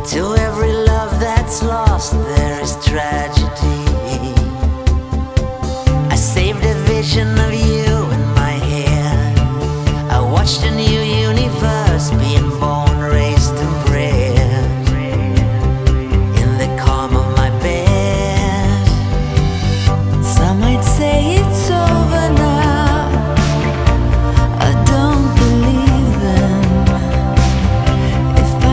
To every love that's lost there is tragedy. I saved a vision of